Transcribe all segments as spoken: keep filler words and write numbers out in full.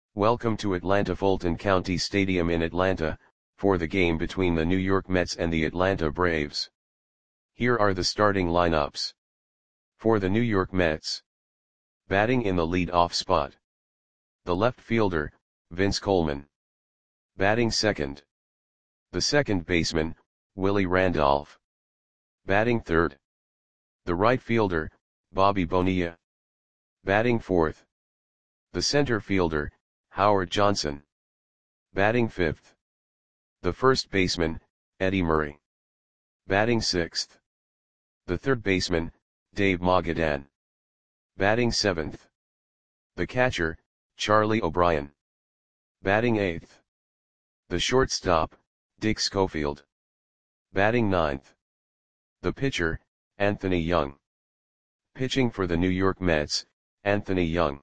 Welcome to Atlanta Fulton County Stadium in Atlanta, for the game between the New York Mets and the Atlanta Braves. Here are the starting lineups. For the New York Mets. Batting in the lead-off spot. The left fielder, Vince Coleman. Batting second. The second baseman, Willie Randolph. Batting third. The right fielder, Bobby Bonilla. Batting fourth. The center fielder, Howard Johnson. Batting fifth. The first baseman, Eddie Murray. Batting sixth. The third baseman, Dave Magadan. Batting seventh. The catcher, Charlie O'Brien. Batting eighth. The shortstop, Dick Schofield. Batting ninth. The pitcher, Anthony Young. Pitching for the New York Mets, Anthony Young.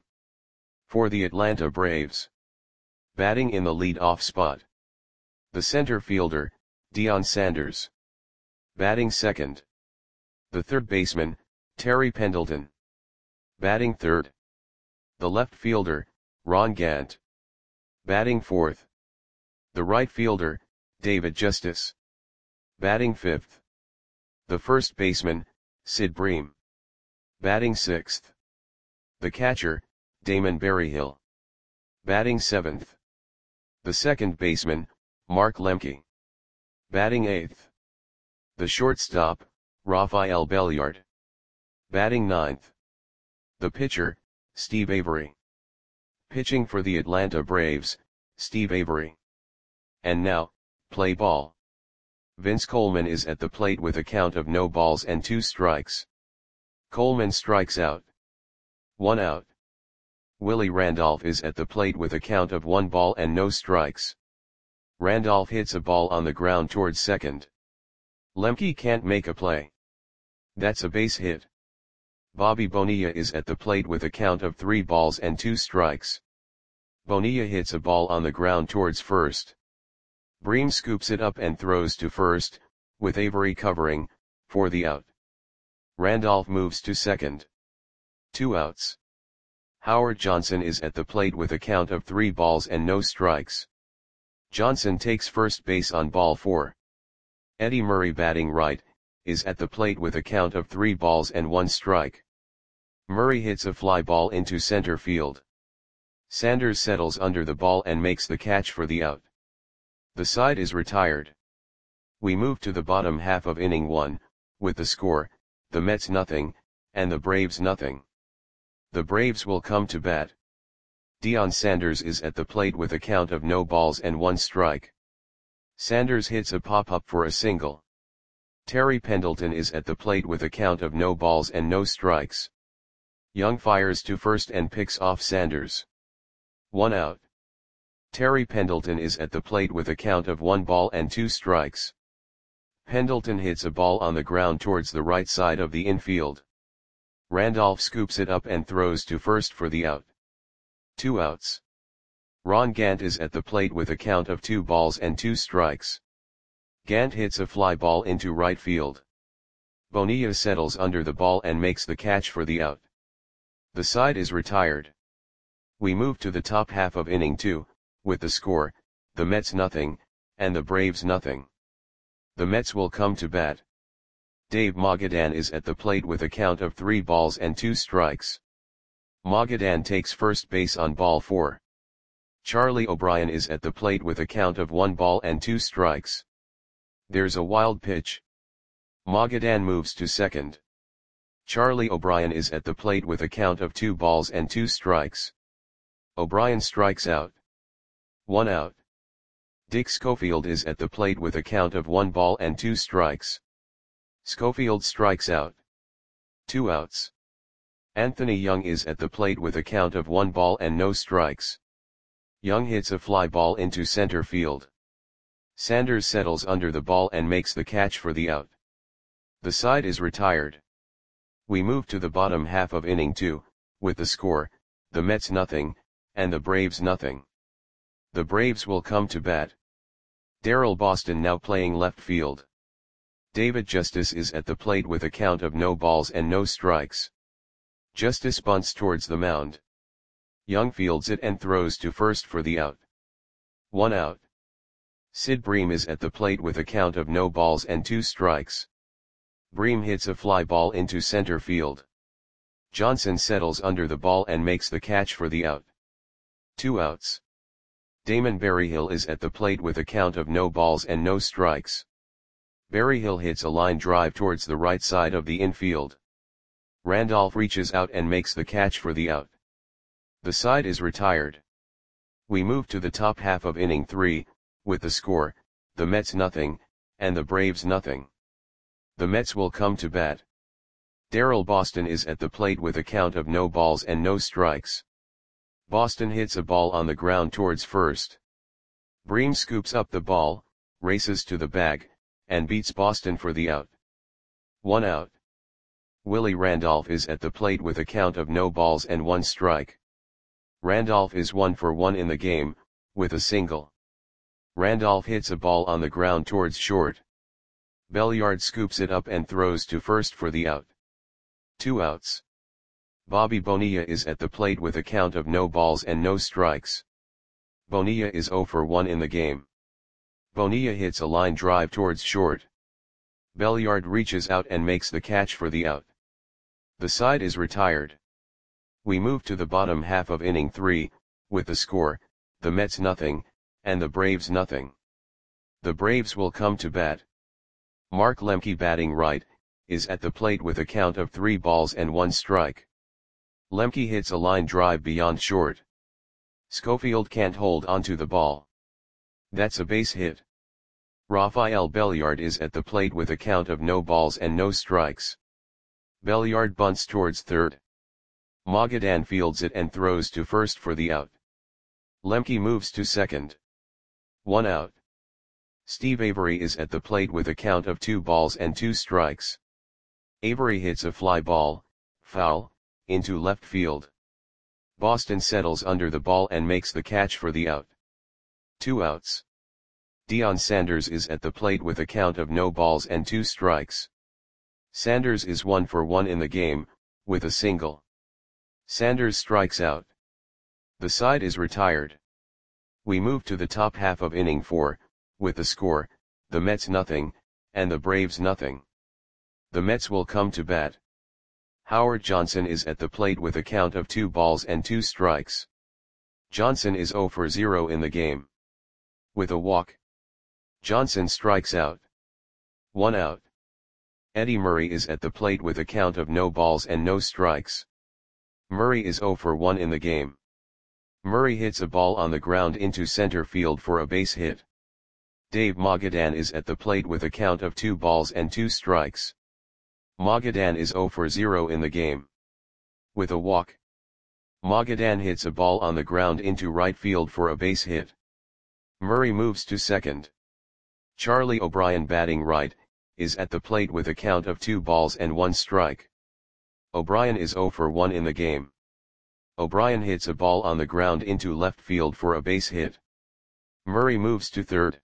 For the Atlanta Braves. Batting in the lead-off spot. The center fielder, Deion Sanders. Batting second. The third baseman, Terry Pendleton. Batting third. The left fielder, Ron Gant. Batting fourth. The right fielder, David Justice. Batting fifth. The first baseman, Sid Bream. Batting sixth. The catcher, Damon Berryhill. Batting seventh. The second baseman, Mark Lemke. Batting eighth. The shortstop, Rafael Belliard. Batting ninth. The pitcher, Steve Avery. Pitching for the Atlanta Braves, Steve Avery. And now, play ball. Vince Coleman is at the plate with a count of no balls and two strikes. Coleman strikes out. One out. Willie Randolph is at the plate with a count of one ball and no strikes. Randolph hits a ball on the ground towards second. Lemke can't make a play. That's a base hit. Bobby Bonilla is at the plate with a count of three balls and two strikes. Bonilla hits a ball on the ground towards first. Bream scoops it up and throws to first, with Avery covering, for the out. Randolph moves to second. Two outs. Howard Johnson is at the plate with a count of three balls and no strikes. Johnson takes first base on ball four. Eddie Murray, batting right, is at the plate with a count of three balls and one strike. Murray hits a fly ball into center field. Sanders settles under the ball and makes the catch for the out. The side is retired. We move to the bottom half of inning one, with the score, the Mets nothing, and the Braves nothing. The Braves will come to bat. Deion Sanders is at the plate with a count of no balls and one strike. Sanders hits a pop-up for a single. Terry Pendleton is at the plate with a count of no balls and no strikes. Young fires to first and picks off Sanders. One out. Terry Pendleton is at the plate with a count of one ball and two strikes. Pendleton hits a ball on the ground towards the right side of the infield. Randolph scoops it up and throws to first for the out. Two outs. Ron Gant is at the plate with a count of two balls and two strikes. Gant hits a fly ball into right field. Bonilla settles under the ball and makes the catch for the out. The side is retired. We move to the top half of inning two, with the score, the Mets nothing, and the Braves nothing. The Mets will come to bat. Dave Magadan is at the plate with a count of three balls and two strikes. Magadan takes first base on ball four. Charlie O'Brien is at the plate with a count of one ball and two strikes. There's a wild pitch. Magadan moves to second. Charlie O'Brien is at the plate with a count of two balls and two strikes. O'Brien strikes out. One out. Dick Schofield is at the plate with a count of one ball and two strikes. Schofield strikes out. Two outs. Anthony Young is at the plate with a count of one ball and no strikes. Young hits a fly ball into center field. Sanders settles under the ball and makes the catch for the out. The side is retired. We move to the bottom half of inning two, with the score, the Mets nothing, and the Braves nothing. The Braves will come to bat. Darrell Boston now playing left field. David Justice is at the plate with a count of no balls and no strikes. Justice bunts towards the mound. Young fields it and throws to first for the out. One out. Sid Bream is at the plate with a count of no balls and two strikes. Bream hits a fly ball into center field. Johnson settles under the ball and makes the catch for the out. Two outs. Damon Berryhill is at the plate with a count of no balls and no strikes. Berryhill hits a line drive towards the right side of the infield. Randolph reaches out and makes the catch for the out. The side is retired. We move to the top half of inning three, with the score, the Mets nothing, and the Braves nothing. The Mets will come to bat. Darrell Boston is at the plate with a count of no balls and no strikes. Boston hits a ball on the ground towards first. Bream scoops up the ball, races to the bag, and beats Boston for the out. One out. Willie Randolph is at the plate with a count of no balls and one strike. Randolph is one for one in the game, with a single. Randolph hits a ball on the ground towards short. Belliard scoops it up and throws to first for the out. Two outs. Bobby Bonilla is at the plate with a count of no balls and no strikes. Bonilla is zero for one in the game. Bonilla hits a line drive towards short. Belliard reaches out and makes the catch for the out. The side is retired. We move to the bottom half of inning three, with the score, the Mets nothing, and the Braves nothing. The Braves will come to bat. Mark Lemke, batting right, is at the plate with a count of three balls and one strike. Lemke hits a line drive beyond short. Schofield can't hold onto the ball. That's a base hit. Rafael Belliard is at the plate with a count of no balls and no strikes. Belliard bunts towards third. Magadan fields it and throws to first for the out. Lemke moves to second. One out. Steve Avery is at the plate with a count of two balls and two strikes. Avery hits a fly ball, foul, into left field. Boston settles under the ball and makes the catch for the out. Two outs. Deion Sanders is at the plate with a count of no balls and two strikes. Sanders is one for one in the game, with a single. Sanders strikes out. The side is retired. We move to the top half of inning four, with the score, the Mets nothing, and the Braves nothing. The Mets will come to bat. Howard Johnson is at the plate with a count of two balls and two strikes. Johnson is zero for zero in the game. With a walk. Johnson strikes out. One out. Eddie Murray is at the plate with a count of no balls and no strikes. Murray is zero for one in the game. Murray hits a ball on the ground into center field for a base hit. Dave Magadan is at the plate with a count of two balls and two strikes. Magadan is zero for zero in the game. With a walk. Magadan hits a ball on the ground into right field for a base hit. Murray moves to second. Charlie O'Brien, batting right, is at the plate with a count of two balls and one strike. O'Brien is zero for one in the game. O'Brien hits a ball on the ground into left field for a base hit. Murray moves to third.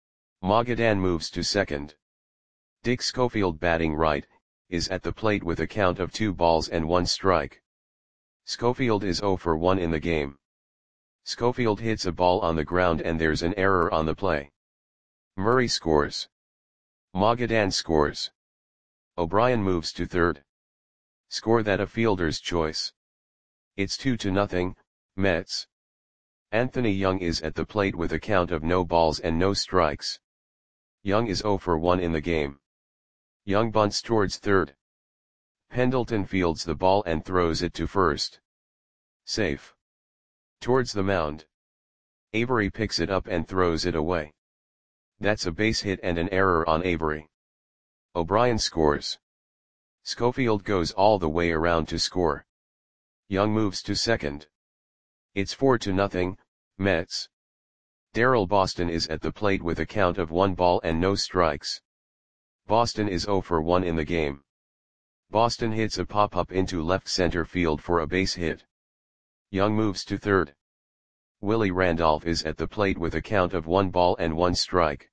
Magadan moves to second. Dick Schofield, batting right, is at the plate with a count of two balls and one strike. Schofield is zero for one in the game. Schofield hits a ball on the ground and there's an error on the play. Murray scores. Magadan scores. O'Brien moves to third. Score that a fielder's choice. It's two to nothing, Mets. Anthony Young is at the plate with a count of no balls and no strikes. Young is zero for one in the game. Young bunts towards third. Pendleton fields the ball and throws it to first. Safe. Towards the mound. Avery picks it up and throws it away. That's a base hit and an error on Avery. O'Brien scores. Schofield goes all the way around to score. Young moves to second. It's four to nothing, Mets. Darrell Boston is at the plate with a count of one ball and no strikes. Boston is zero for one in the game. Boston hits a pop-up into left center field for a base hit. Young moves to third. Willie Randolph is at the plate with a count of one ball and one strike.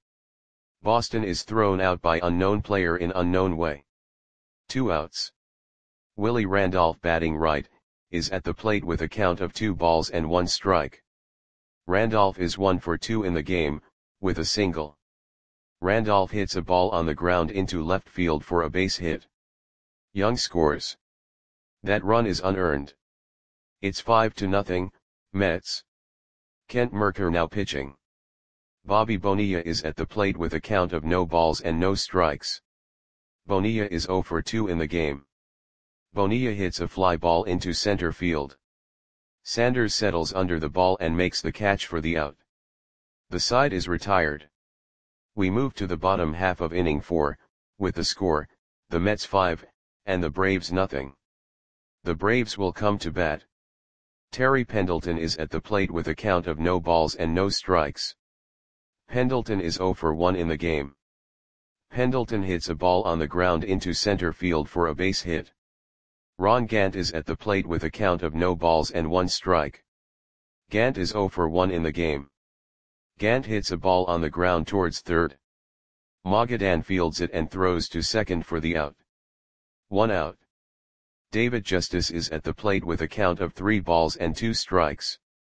Boston is thrown out by unknown player in unknown way. Two outs. Willie Randolph, batting right, is at the plate with a count of two balls and one strike. Randolph is one for two in the game, with a single. Randolph hits a ball on the ground into left field for a base hit. Young scores. That run is unearned. It's five to nothing, Mets. Kent Mercker now pitching. Bobby Bonilla is at the plate with a count of no balls and no strikes. Bonilla is zero for two in the game. Bonilla hits a fly ball into center field. Sanders settles under the ball and makes the catch for the out. The side is retired. We move to the bottom half of inning four, with the score, the Mets five, and the Braves nothing. The Braves will come to bat. Terry Pendleton is at the plate with a count of no balls and no strikes. Pendleton is zero for one in the game. Pendleton hits a ball on the ground into center field for a base hit. Ron Gant is at the plate with a count of no balls and one strike. Gant is zero for one in the game. Gant hits a ball on the ground towards third. Magadan fields it and throws to second for the out. One out. David Justice is at the plate with a count of three balls and two strikes.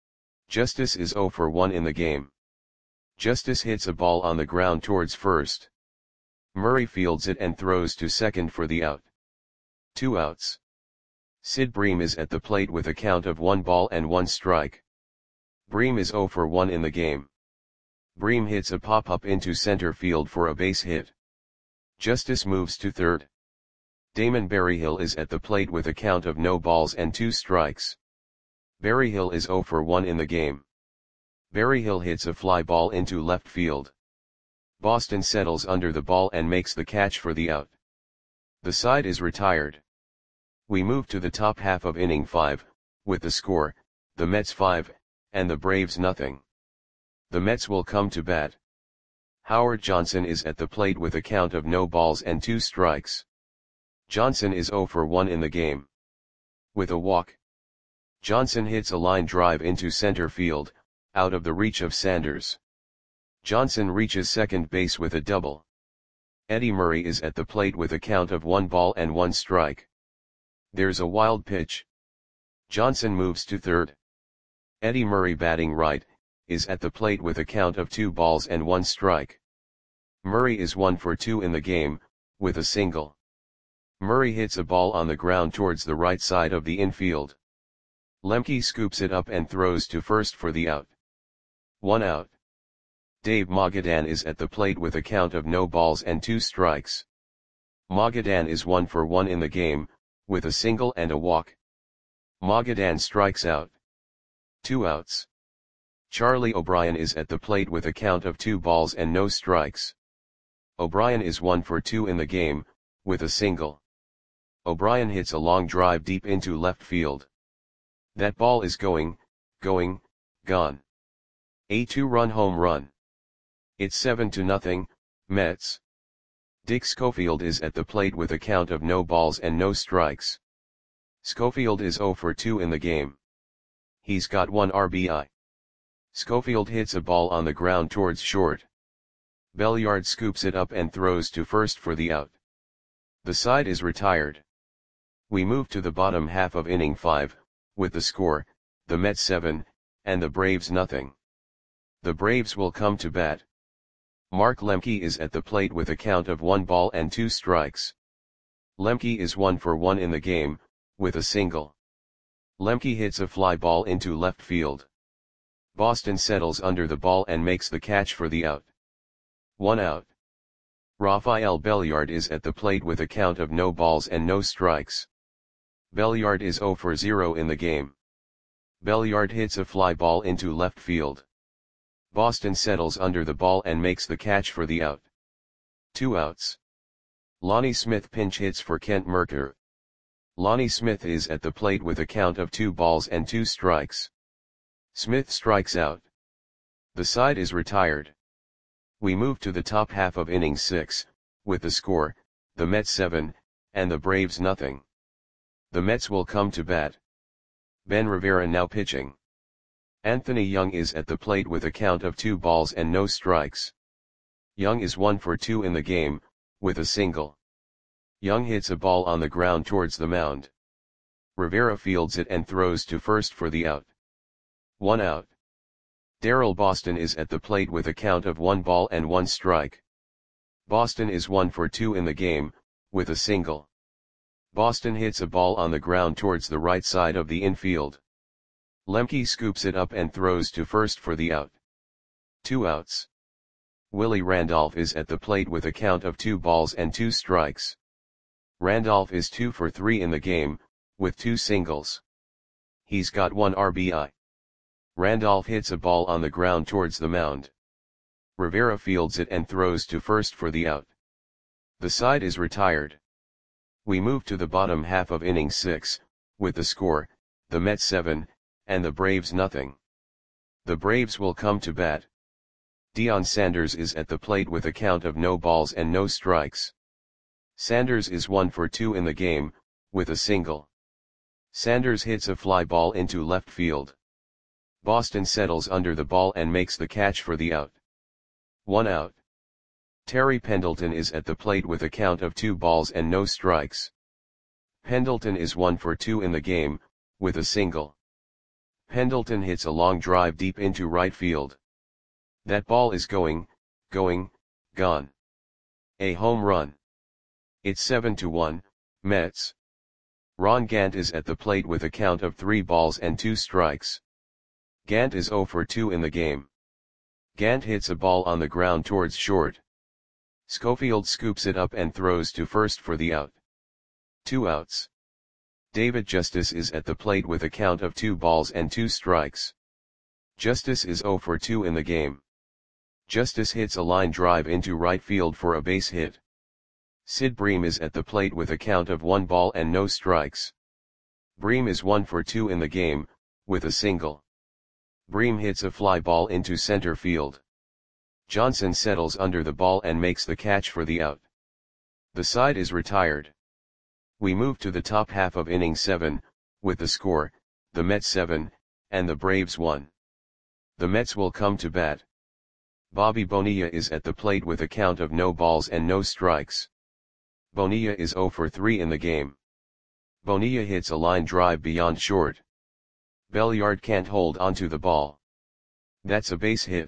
Justice is zero for one in the game. Justice hits a ball on the ground towards first. Murray fields it and throws to second for the out. Two outs. Sid Bream is at the plate with a count of one ball and one strike. Bream is zero for one in the game. Bream hits a pop-up into center field for a base hit. Justice moves to third. Damon Berryhill is at the plate with a count of no balls and two strikes. Berryhill is zero for one in the game. Berryhill hits a fly ball into left field. Boston settles under the ball and makes the catch for the out. The side is retired. We move to the top half of inning five, with the score, the Mets five, and the Braves nothing. The Mets will come to bat. Howard Johnson is at the plate with a count of no balls and two strikes. Johnson is zero for one in the game. With a walk. Johnson hits a line drive into center field, out of the reach of Sanders. Johnson reaches second base with a double. Eddie Murray is at the plate with a count of one ball and one strike. There's a wild pitch. Johnson moves to third. Eddie Murray, batting right, is at the plate with a count of two balls and one strike. Murray is one for two in the game, with a single. Murray hits a ball on the ground towards the right side of the infield. Lemke scoops it up and throws to first for the out. One out. Dave Magadan is at the plate with a count of no balls and two strikes. Magadan is one for one in the game, with a single and a walk. Magadan strikes out. Two outs. Charlie O'Brien is at the plate with a count of two balls and no strikes. O'Brien is one for two in the game, with a single. O'Brien hits a long drive deep into left field. That ball is going, going, gone. A two-run home run. It's seven to nothing, Mets. Dick Schofield is at the plate with a count of no balls and no strikes. Schofield is zero for two in the game. He's got one R B I. Schofield hits a ball on the ground towards short. Belliard scoops it up and throws to first for the out. The side is retired. We move to the bottom half of inning five, with the score, the Mets seven, and the Braves nothing. The Braves will come to bat. Mark Lemke is at the plate with a count of one ball and two strikes. Lemke is one for one in the game, with a single. Lemke hits a fly ball into left field. Boston settles under the ball and makes the catch for the out. One out. Rafael Belliard is at the plate with a count of no balls and no strikes. Belliard is zero for zero in the game. Belliard hits a fly ball into left field. Boston settles under the ball and makes the catch for the out. Two outs. Lonnie Smith pinch hits for Kent Mercker. Lonnie Smith is at the plate with a count of two balls and two strikes. Smith strikes out. The side is retired. We move to the top half of inning six, with the score, the Mets seven, and the Braves nothing. The Mets will come to bat. Ben Rivera now pitching. Anthony Young is at the plate with a count of two balls and no strikes. Young is one for two in the game, with a single. Young hits a ball on the ground towards the mound. Rivera fields it and throws to first for the out. One out. Darryl Boston is at the plate with a count of one ball and one strike. Boston is one for two in the game, with a single. Boston hits a ball on the ground towards the right side of the infield. Lemke scoops it up and throws to first for the out. Two outs. Willie Randolph is at the plate with a count of two balls and two strikes. Randolph is two for three in the game, with two singles. He's got one R B I. Randolph hits a ball on the ground towards the mound. Rivera fields it and throws to first for the out. The side is retired. We move to the bottom half of inning six, with the score, the Mets seven, and the Braves nothing. The Braves will come to bat. Deion Sanders is at the plate with a count of no balls and no strikes. Sanders is one for two in the game, with a single. Sanders hits a fly ball into left field. Boston settles under the ball and makes the catch for the out. One out. Terry Pendleton is at the plate with a count of two balls and no strikes. Pendleton is one for two in the game, with a single. Pendleton hits a long drive deep into right field. That ball is going, going, gone. A home run. It's seven to one, Mets. Ron Gant is at the plate with a count of three balls and two strikes. Gant is zero for two in the game. Gant hits a ball on the ground towards short. Schofield scoops it up and throws to first for the out. Two outs. David Justice is at the plate with a count of two balls and two strikes. Justice is zero for two in the game. Justice hits a line drive into right field for a base hit. Sid Bream is at the plate with a count of one ball and no strikes. Bream is one for two in the game, with a single. Bream hits a fly ball into center field. Johnson settles under the ball and makes the catch for the out. The side is retired. We move to the top half of inning seven, with the score, the Mets seven, and the Braves one. The Mets will come to bat. Bobby Bonilla is at the plate with a count of no balls and no strikes. Bonilla is zero for three in the game. Bonilla hits a line drive beyond short. Belliard can't hold onto the ball. That's a base hit.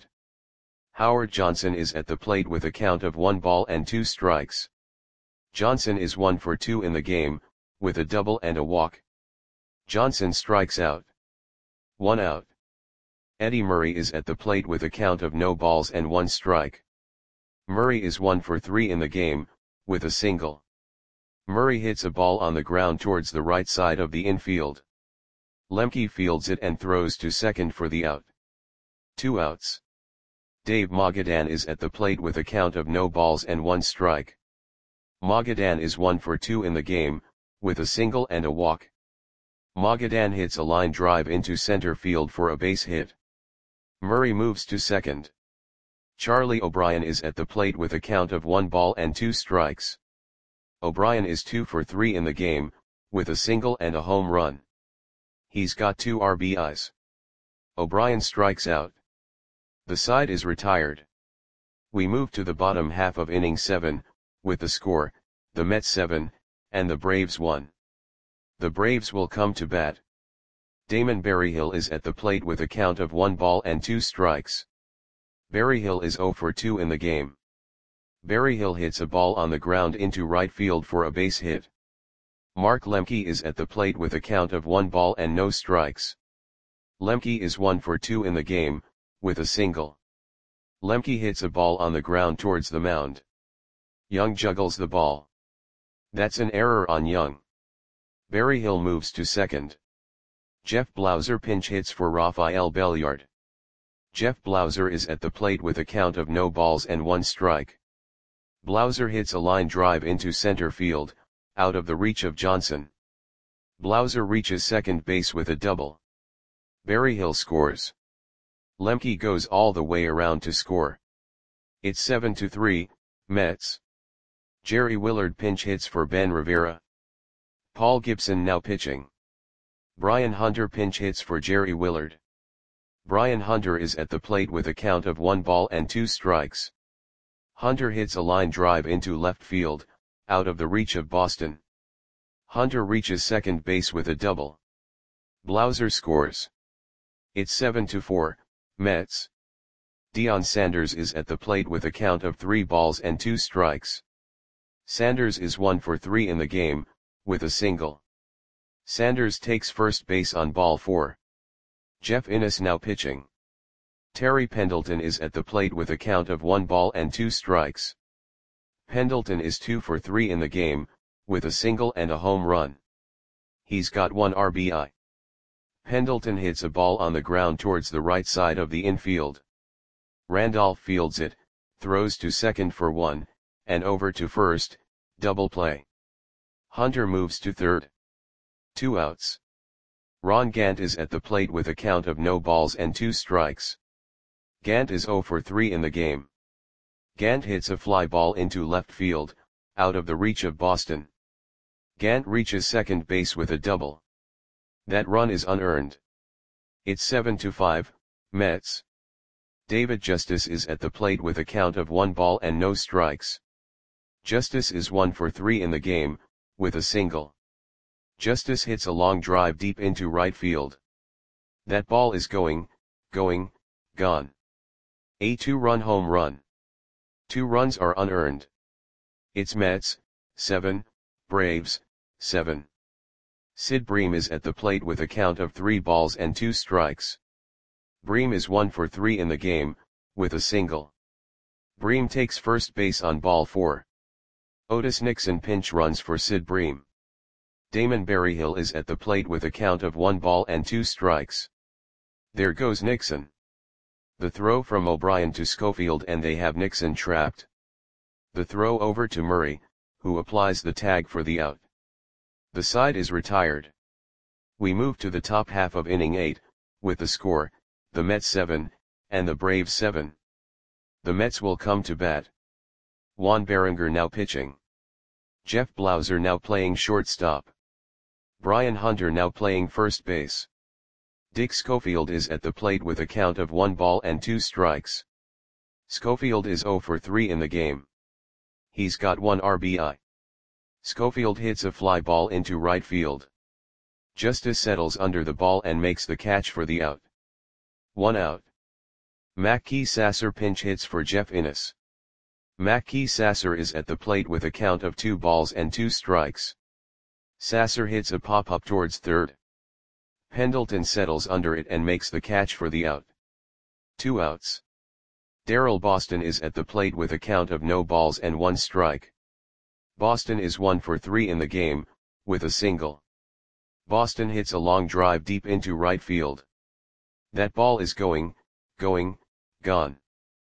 Howard Johnson is at the plate with a count of one ball and two strikes. Johnson is one for two in the game, with a double and a walk. Johnson strikes out. One out. Eddie Murray is at the plate with a count of no balls and one strike. Murray is one for three in the game, with a single. Murray hits a ball on the ground towards the right side of the infield. Lemke fields it and throws to second for the out. Two outs. Dave Magadan is at the plate with a count of no balls and one strike. Magadan is one for two in the game, with a single and a walk. Magadan hits a line drive into center field for a base hit. Murray moves to second. Charlie O'Brien is at the plate with a count of one ball and two strikes. O'Brien is two for three in the game, with a single and a home run. He's got two R B Is. O'Brien strikes out. The side is retired. We move to the bottom half of inning seven, with the score, the Mets seven, and the Braves one. The Braves will come to bat. Damon Berryhill is at the plate with a count of one ball and two strikes. Berryhill is zero for two in the game. Berryhill hits a ball on the ground into right field for a base hit. Mark Lemke is at the plate with a count of one ball and no strikes. Lemke is one for two in the game, with a single. Lemke hits a ball on the ground towards the mound. Young juggles the ball. That's an error on Young. Berryhill moves to second. Jeff Blauser pinch hits for Rafael Belliard. Jeff Blauser is at the plate with a count of no balls and one strike. Blauser hits a line drive into center field, out of the reach of Johnson. Blauser reaches second base with a double. Berryhill scores. Lemke goes all the way around to score. It's seven to three, Mets. Jerry Willard pinch hits for Ben Rivera. Paul Gibson now pitching. Brian Hunter pinch hits for Jerry Willard. Brian Hunter is at the plate with a count of one ball and two strikes. Hunter hits a line drive into left field, out of the reach of Boston. Hunter reaches second base with a double. Blauser scores. It's seven to four, Mets. Deion Sanders is at the plate with a count of three balls and two strikes. Sanders is one for three in the game, with a single. Sanders takes first base on ball four. Jeff Innes now pitching. Terry Pendleton is at the plate with a count of one ball and two strikes. Pendleton is two for three in the game, with a single and a home run. He's got one R B I. Pendleton hits a ball on the ground towards the right side of the infield. Randolph fields it, throws to second for one, and over to first, double play. Hunter moves to third. Two outs. Ron Gant is at the plate with a count of no balls and two strikes. Gant is zero for three in the game. Gant hits a fly ball into left field, out of the reach of Boston. Gant reaches second base with a double. That run is unearned. It's seven to five, Mets. David Justice is at the plate with a count of one ball and no strikes. Justice is one for three in the game, with a single. Justice hits a long drive deep into right field. That ball is going, going, gone. A two-run home run. Two runs are unearned. It's Mets, seven, Braves, seven. Sid Bream is at the plate with a count of three balls and two strikes. Bream is one for three in the game, with a single. Bream takes first base on ball four. Otis Nixon pinch runs for Sid Bream. Damon Berryhill is at the plate with a count of one ball and two strikes. There goes Nixon. The throw from O'Brien to Schofield and they have Nixon trapped. The throw over to Murray, who applies the tag for the out. The side is retired. We move to the top half of inning eight, with the score, the Mets seven, and the Braves seven. The Mets will come to bat. Juan Berenger now pitching. Jeff Blauser now playing shortstop. Brian Hunter now playing first base. Dick Schofield is at the plate with a count of one ball and two strikes. Schofield is zero for three in the game. He's got one R B I. Schofield hits a fly ball into right field. Justice settles under the ball and makes the catch for the out. One out. Mackey Sasser pinch hits for Jeff Innes. Mackey Sasser is at the plate with a count of two balls and two strikes. Sasser hits a pop-up towards third. Pendleton settles under it and makes the catch for the out. Two outs. Darrell Boston is at the plate with a count of no balls and one strike. Boston is one for three in the game, with a single. Boston hits a long drive deep into right field. That ball is going, going, gone.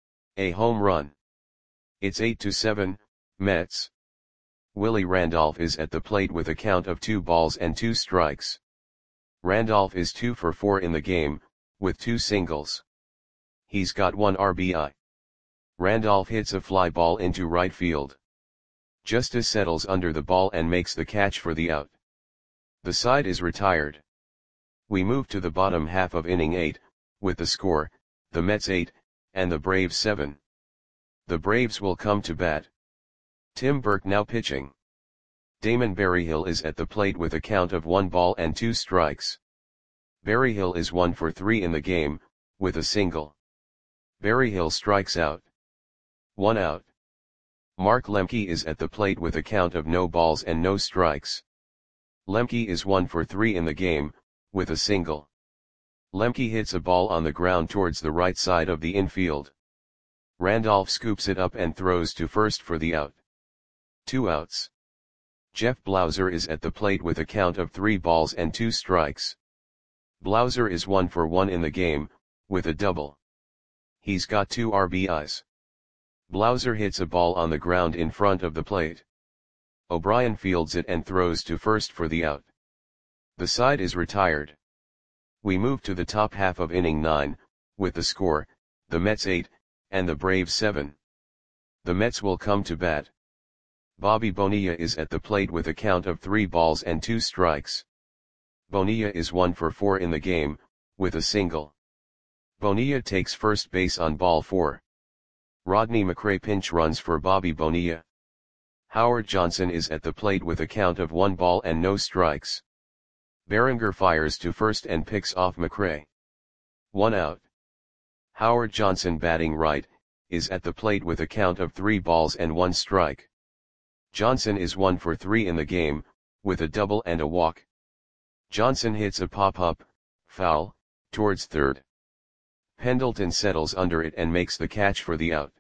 A home run. It's eight to seven, Mets. Willie Randolph is at the plate with a count of two balls and two strikes. Randolph is two for four in the game, with two singles. He's got one R B I. Randolph hits a fly ball into right field. Justice settles under the ball and makes the catch for the out. The side is retired. We move to the bottom half of inning eight, with the score, the Mets eight, and the Braves seven. The Braves will come to bat. Tim Burke now pitching. Damon Berryhill is at the plate with a count of one ball and two strikes. Berryhill is one for three in the game, with a single. Berryhill strikes out. One out. Mark Lemke is at the plate with a count of no balls and no strikes. Lemke is one for three in the game, with a single. Lemke hits a ball on the ground towards the right side of the infield. Randolph scoops it up and throws to first for the out. Two outs. Jeff Blauser is at the plate with a count of three balls and two strikes. Blauser is one for one in the game, with a double. He's got two R B Is. Blauser hits a ball on the ground in front of the plate. O'Brien fields it and throws to first for the out. The side is retired. We move to the top half of inning nine, with the score, the Mets eight, and the Braves seven. The Mets will come to bat. Bobby Bonilla is at the plate with a count of three balls and two strikes. Bonilla is one for four in the game, with a single. Bonilla takes first base on ball four. Rodney McRae pinch runs for Bobby Bonilla. Howard Johnson is at the plate with a count of one ball and no strikes. Berenger fires to first and picks off McRae. One out. Howard Johnson, batting right, is at the plate with a count of three balls and one strike. Johnson is one for three in the game, with a double and a walk. Johnson hits a pop-up, foul, towards third. Pendleton settles under it and makes the catch for the out.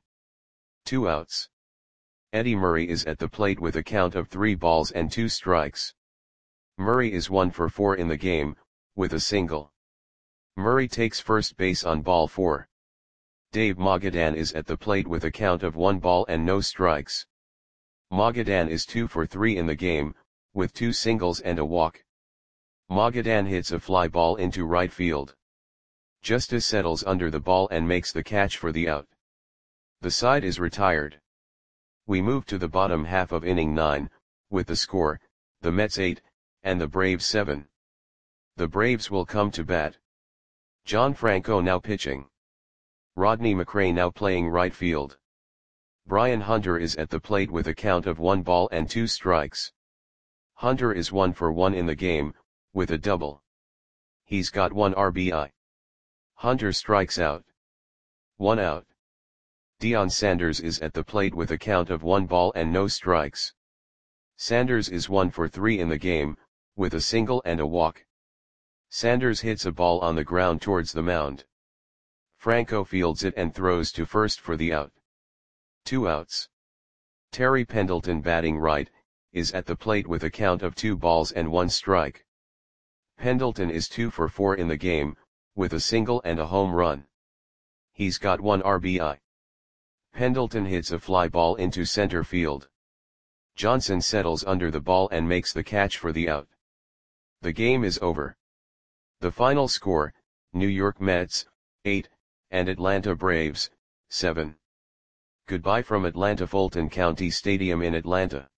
Two outs. Eddie Murray is at the plate with a count of three balls and two strikes. Murray is one for four in the game, with a single. Murray takes first base on ball four. Dave Magadan is at the plate with a count of one ball and no strikes. Magadan is two for three in the game, with two singles and a walk. Magadan hits a fly ball into right field. Justice settles under the ball and makes the catch for the out. The side is retired. We move to the bottom half of inning nine, with the score, the Mets eight, and the Braves seven. The Braves will come to bat. John Franco now pitching. Rodney McRae now playing right field. Brian Hunter is at the plate with a count of one ball and two strikes. Hunter is one for one in the game, with a double. He's got one R B I. Hunter strikes out. One out. Deion Sanders is at the plate with a count of one ball and no strikes. Sanders is one for three in the game, with a single and a walk. Sanders hits a ball on the ground towards the mound. Franco fields it and throws to first for the out. Two outs. Terry Pendleton, batting right, is at the plate with a count of two balls and one strike. Pendleton is two for four in the game, with a single and a home run. He's got one R B I. Pendleton hits a fly ball into center field. Johnson settles under the ball and makes the catch for the out. The game is over. The final score, New York Mets, eight, and Atlanta Braves, seven. Goodbye from Atlanta Fulton County Stadium in Atlanta.